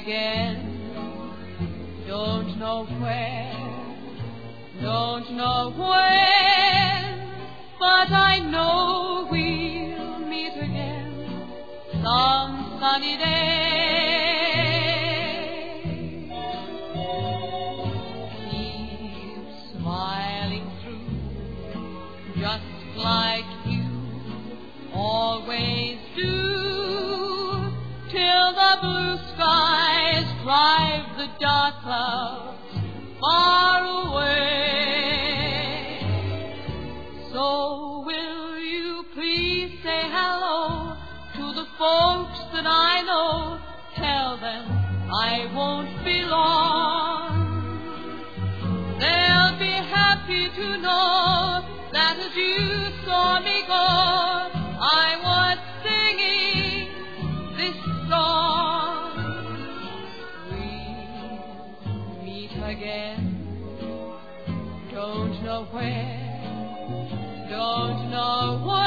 again. Don't know where, don't know when, but I know we'll meet again some sunny day. Keep smiling through, just like you always do, till the blue skies drive the dark clouds far away. So will you please say hello to the folks that I know? Tell them I won't be long. They'll be happy to know that as you saw me go, I was singing this song. We'll meet again. Don't know where, don't know what.